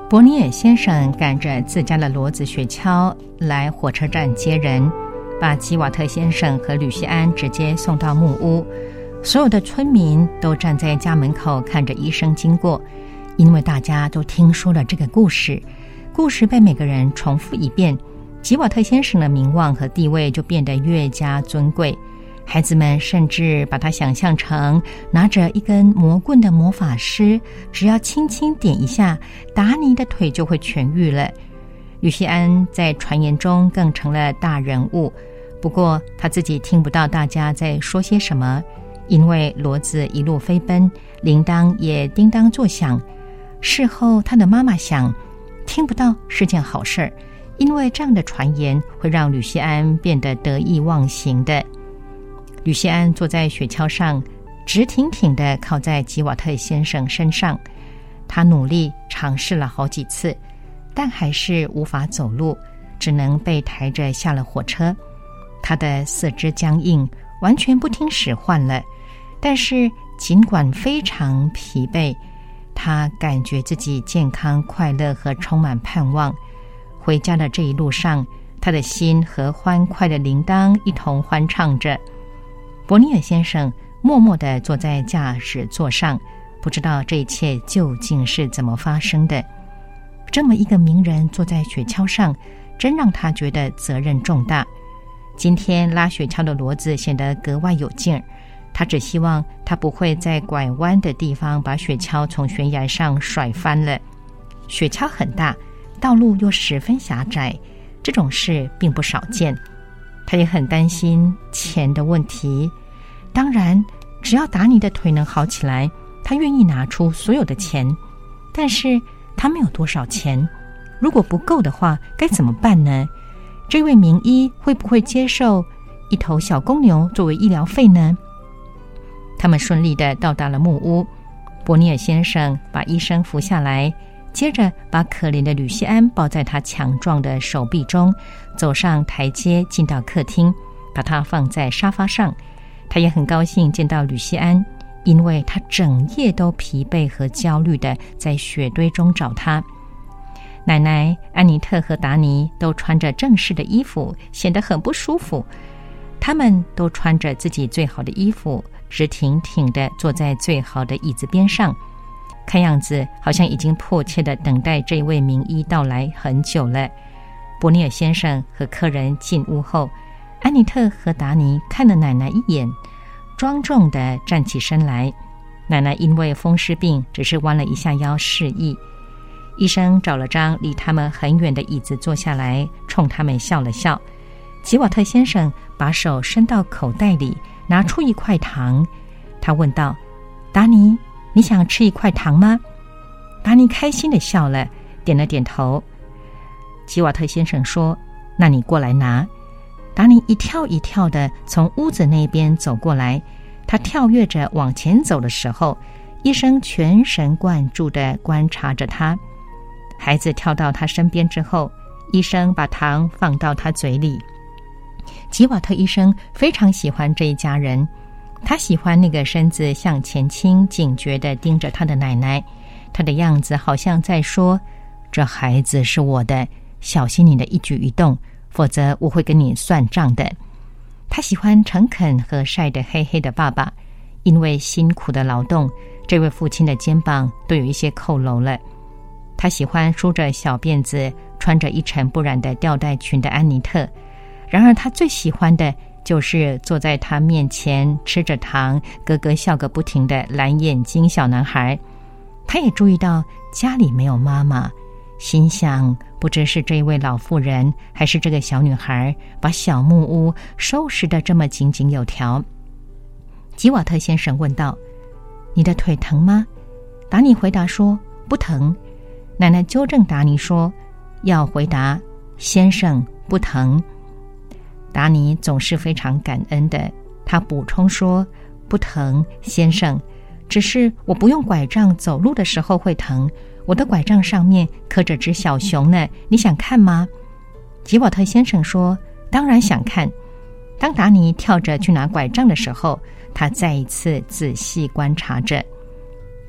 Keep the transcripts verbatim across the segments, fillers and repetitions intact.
伯尼尔先生赶着自家的骡子雪橇来火车站接人，把吉瓦特先生和吕西安直接送到木屋。所有的村民都站在家门口看着医生经过，因为大家都听说了这个故事，故事被每个人重复一遍，吉瓦特先生的名望和地位就变得越加尊贵。孩子们甚至把他想象成拿着一根魔棍的魔法师，只要轻轻点一下，达尼的腿就会痊愈了。吕西安在传言中更成了大人物，不过他自己听不到大家在说些什么，因为骡子一路飞奔，铃铛也叮当作响。事后他的妈妈想，听不到是件好事儿，因为这样的传言会让吕西安变得得意忘形的。吕西安坐在雪橇上，直挺挺地靠在吉瓦特先生身上。他努力尝试了好几次，但还是无法走路，只能被抬着下了火车。他的四肢僵硬，完全不听使唤了。但是尽管非常疲惫，他感觉自己健康、快乐和充满盼望。回家的这一路上，他的心和欢快的铃铛一同欢唱着。伯尼尔先生默默地坐在驾驶座上，不知道这一切究竟是怎么发生的。这么一个名人坐在雪橇上，真让他觉得责任重大。今天拉雪橇的骡子显得格外有劲儿，他只希望他不会在拐弯的地方把雪橇从悬崖上甩翻了。雪橇很大，道路又十分狭窄，这种事并不少见。他也很担心钱的问题。当然，只要达尼的腿能好起来，他愿意拿出所有的钱。但是他没有多少钱，如果不够的话，该怎么办呢？这位名医会不会接受一头小公牛作为医疗费呢？他们顺利地到达了木屋，伯尼尔先生把医生扶下来，接着把可怜的吕西安抱在他强壮的手臂中，走上台阶进到客厅，把他放在沙发上。他也很高兴见到吕西安，因为他整夜都疲惫和焦虑地在雪堆中找他。奶奶安妮特和达尼都穿着正式的衣服，显得很不舒服。他们都穿着自己最好的衣服，直挺挺地坐在最好的椅子边上，看样子好像已经迫切地等待这位名医到来很久了。伯尼尔先生和客人进屋后，安妮特和达尼看了奶奶一眼，庄重地站起身来。奶奶因为风湿病，只是弯了一下腰示意。医生找了张离他们很远的椅子坐下来，冲他们笑了笑。吉瓦特先生把手伸到口袋里，拿出一块糖。他问道：达尼，你想吃一块糖吗？达尼开心地笑了，点了点头。吉瓦特先生说：那你过来拿。达尼一跳一跳地从屋子那边走过来，他跳跃着往前走的时候，医生全神贯注地观察着他。孩子跳到他身边之后，医生把糖放到他嘴里。吉瓦特医生非常喜欢这一家人，他喜欢那个身子向前倾、警觉地盯着他的奶奶，他的样子好像在说：这孩子是我的，小心你的一举一动，否则我会跟你算账的。他喜欢诚恳和晒得黑黑的爸爸，因为辛苦的劳动，这位父亲的肩膀都有一些佝偻了。他喜欢梳着小辫子、穿着一尘不染的吊带裙的安妮特，然而他最喜欢的就是坐在他面前吃着糖、咯咯笑个不停的蓝眼睛小男孩。他也注意到家里没有妈妈，心想不知是这位老妇人还是这个小女孩把小木屋收拾得这么井井有条。吉瓦特先生问道：你的腿疼吗？达尼回答说：不疼。奶奶纠正达尼说：要回答先生，不疼。达尼总是非常感恩的，他补充说：不疼，先生，只是我不用拐杖走路的时候会疼，我的拐杖上面刻着只小熊呢，你想看吗？吉瓦特先生说：当然想看。当达尼跳着去拿拐杖的时候，他再一次仔细观察着。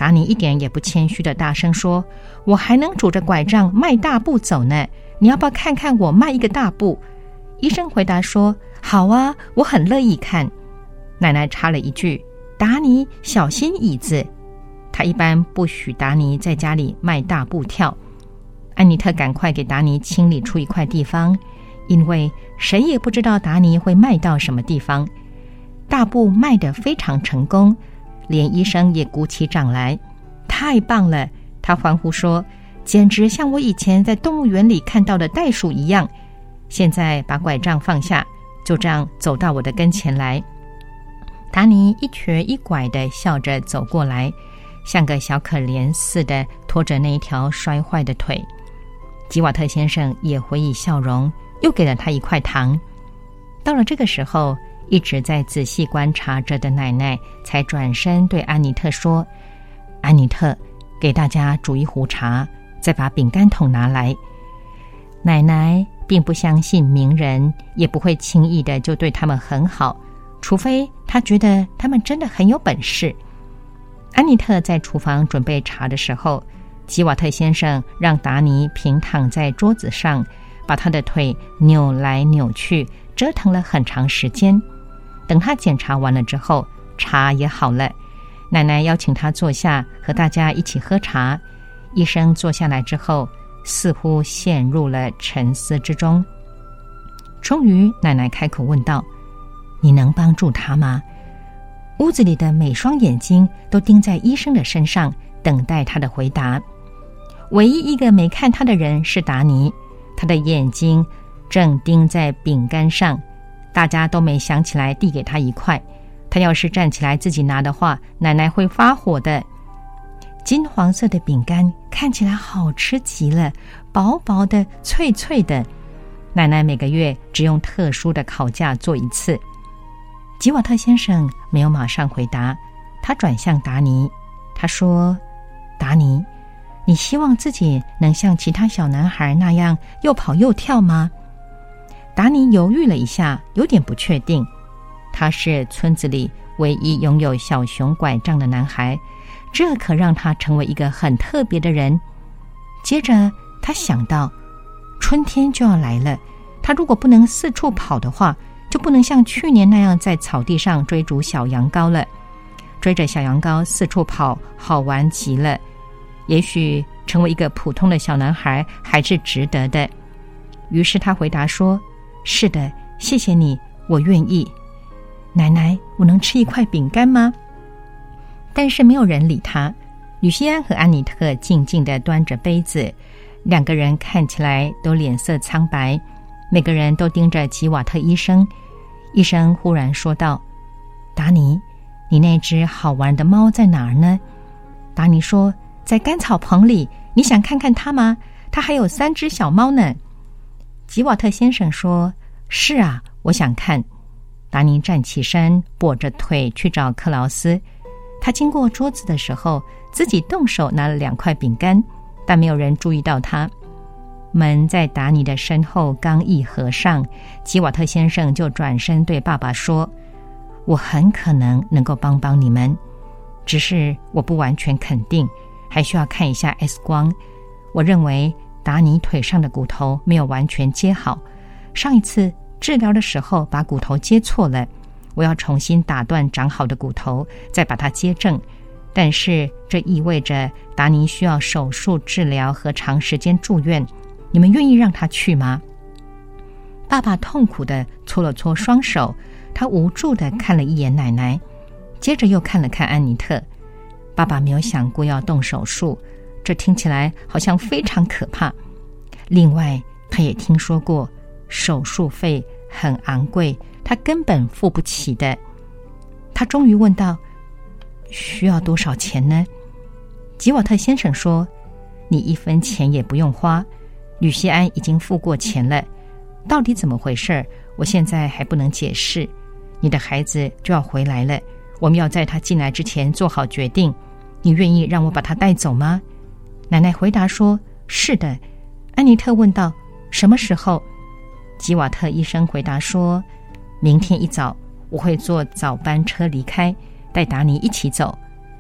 达尼一点也不谦虚的大声说，我还能拄着拐杖迈大步走呢，你要不要看看我迈一个大步？医生回答说，好啊，我很乐意看。奶奶插了一句，达尼小心椅子。她一般不许达尼在家里迈大步跳。安妮特赶快给达尼清理出一块地方，因为谁也不知道达尼会迈到什么地方。大步迈得非常成功，连医生也鼓起掌来，太棒了！他欢呼说，简直像我以前在动物园里看到的袋鼠一样。现在把拐杖放下，就这样走到我的跟前来。达尼一瘸一拐地笑着走过来，像个小可怜似的拖着那一条摔坏的腿。吉瓦特先生也回以笑容，又给了他一块糖。到了这个时候，一直在仔细观察着的奶奶才转身对安妮特说，安妮特，给大家煮一壶茶，再把饼干桶拿来。奶奶并不相信名人，也不会轻易的就对他们很好，除非她觉得他们真的很有本事。安妮特在厨房准备茶的时候，吉瓦特先生让达尼平躺在桌子上，把他的腿扭来扭去，折腾了很长时间。等他检查完了之后，茶也好了。奶奶邀请他坐下，和大家一起喝茶。医生坐下来之后，似乎陷入了沉思之中。终于，奶奶开口问道，你能帮助他吗？屋子里的每双眼睛都盯在医生的身上，等待他的回答。唯一一个没看他的人是达尼，他的眼睛正盯在饼干上，大家都没想起来递给他一块。他要是站起来自己拿的话，奶奶会发火的。金黄色的饼干看起来好吃极了，薄薄的，脆脆的。奶奶每个月只用特殊的烤架做一次。吉瓦特先生没有马上回答，他转向达尼，他说，达尼，你希望自己能像其他小男孩那样又跑又跳吗？达尼犹豫了一下，有点不确定。他是村子里唯一拥有小熊拐杖的男孩，这可让他成为一个很特别的人。接着他想到，春天就要来了，他如果不能四处跑的话，就不能像去年那样在草地上追逐小羊羔了。追着小羊羔四处跑，好玩极了。也许成为一个普通的小男孩还是值得的。于是他回答说，是的，谢谢你，我愿意。奶奶，我能吃一块饼干吗？但是没有人理他。吕西安和安妮特静静地端着杯子，两个人看起来都脸色苍白，每个人都盯着吉瓦特医生。医生忽然说道，达尼，你那只好玩的猫在哪儿呢？达尼说，在干草棚里，你想看看它吗？它还有三只小猫呢。吉瓦特先生说，是啊，我想看。达尼站起身，跛着腿去找克劳斯。他经过桌子的时候，自己动手拿了两块饼干，但没有人注意到他。门在达尼的身后刚一合上，吉瓦特先生就转身对爸爸说，我很可能能够帮帮你们，只是我不完全肯定，还需要看一下 X 光。我认为达尼腿上的骨头没有完全接好，上一次治疗的时候把骨头接错了，我要重新打断长好的骨头，再把它接正。但是这意味着达尼需要手术治疗和长时间住院，你们愿意让他去吗？爸爸痛苦地搓了搓双手，他无助地看了一眼奶奶，接着又看了看安妮特。爸爸没有想过要动手术，这听起来好像非常可怕。另外，他也听说过手术费很昂贵，他根本付不起的。他终于问道，需要多少钱呢？吉瓦特先生说，你一分钱也不用花，吕西安已经付过钱了。到底怎么回事？我现在还不能解释。你的孩子就要回来了，我们要在他进来之前做好决定。你愿意让我把他带走吗？奶奶回答说，是的。安妮特问道，什么时候？吉瓦特医生回答说，明天一早我会坐早班车离开，带达尼一起走。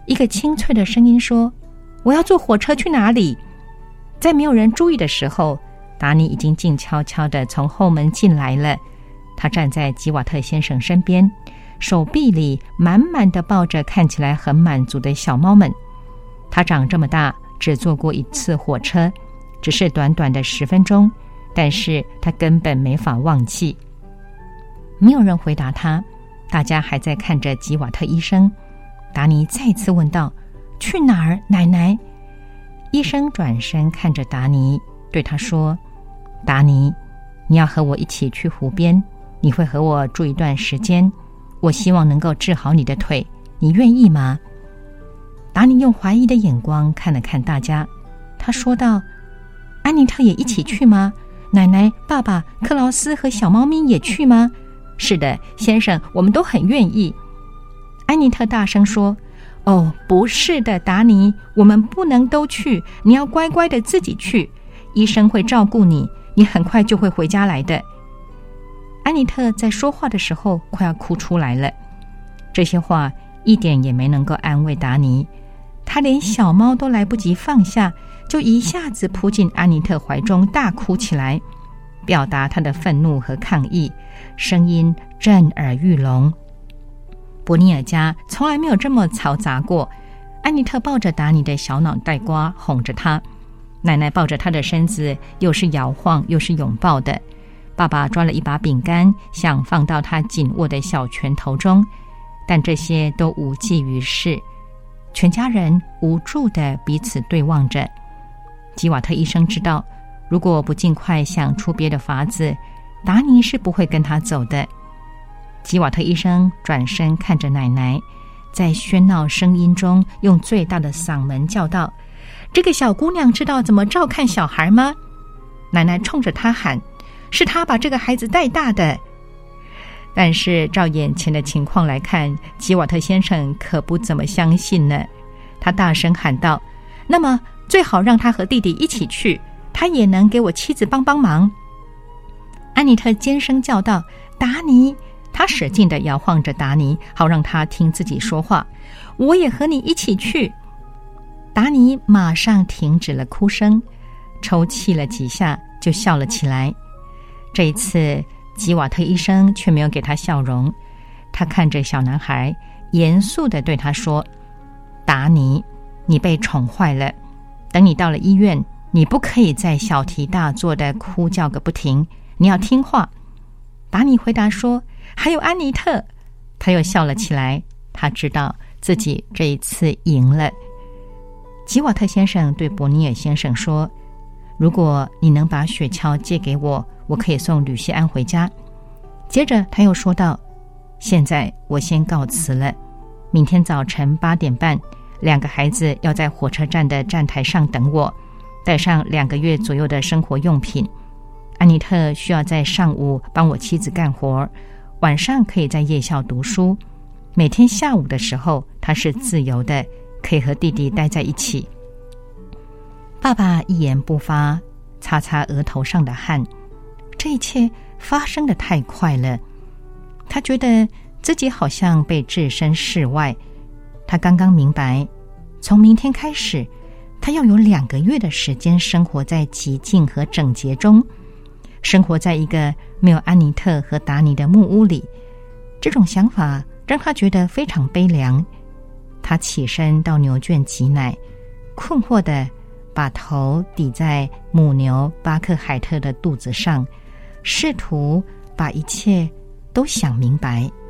一个清脆的声音说：我要坐火车去哪里？在没有人注意的时候，达尼已经静悄悄地从后门进来了。他站在吉瓦特先生身边，手臂里满满地抱着看起来很满足的小猫们。他长这么大只坐过一次火车，只是短短的十分钟，但是他根本没法忘记。没有人回答他，大家还在看着吉瓦特医生。达尼再次问道：去哪儿，奶奶？医生转身看着达尼，对他说：达尼，你要和我一起去湖边，你会和我住一段时间，我希望能够治好你的腿，你愿意吗？达尼用怀疑的眼光看了看大家，他说道：安妮特也一起去吗？奶奶、爸爸、克劳斯和小猫咪也去吗？是的，先生，我们都很愿意。安妮特大声说：哦，不是的，达尼，我们不能都去，你要乖乖的自己去，医生会照顾你，你很快就会回家来的。安妮特在说话的时候快要哭出来了，这些话一点也没能够安慰达尼，他连小猫都来不及放下，就一下子扑进安妮特怀中大哭起来，表达他的愤怒和抗议，声音震耳欲聋。伯尼尔家从来没有这么嘈杂过。安妮特抱着达尼的小脑袋瓜哄着他，奶奶抱着他的身子又是摇晃又是拥抱的，爸爸抓了一把饼干想放到他紧握的小拳头中，但这些都无济于事。全家人无助地彼此对望着。吉瓦特医生知道，如果不尽快想出别的法子，达尼是不会跟他走的。吉瓦特医生转身看着奶奶，在喧闹声音中用最大的嗓门叫道：这个小姑娘知道怎么照看小孩吗？奶奶冲着她喊：是她把这个孩子带大的。但是照眼前的情况来看，吉瓦特先生可不怎么相信呢。他大声喊道：那么最好让他和弟弟一起去，他也能给我妻子帮帮忙。安妮特尖声叫道：达尼！他使劲地摇晃着达尼，好让他听自己说话。我也和你一起去。达尼马上停止了哭声，抽泣了几下，就笑了起来。这一次吉瓦特医生却没有给他笑容，他看着小男孩，严肃地对他说：达尼，你被宠坏了，等你到了医院，你不可以再小题大做地哭叫个不停，你要听话。达尼回答说：还有安妮特。他又笑了起来，他知道自己这一次赢了。吉瓦特先生对伯尼尔先生说：如果你能把雪橇借给我，我可以送吕西安回家。接着他又说道：现在我先告辞了，明天早晨八点半，两个孩子要在火车站的站台上等我，带上两个月左右的生活用品。安妮特需要在上午帮我妻子干活，晚上可以在夜校读书，每天下午的时候她是自由的，可以和弟弟待在一起。爸爸一言不发，擦擦额头上的汗。这一切发生得太快了，他觉得自己好像被置身事外。他刚刚明白，从明天开始，他要有两个月的时间生活在寂静和整洁中，生活在一个没有安妮特和达尼的木屋里。这种想法让他觉得非常悲凉。他起身到牛圈挤奶，困惑地把头抵在母牛巴克海特的肚子上，试图把一切都想明白。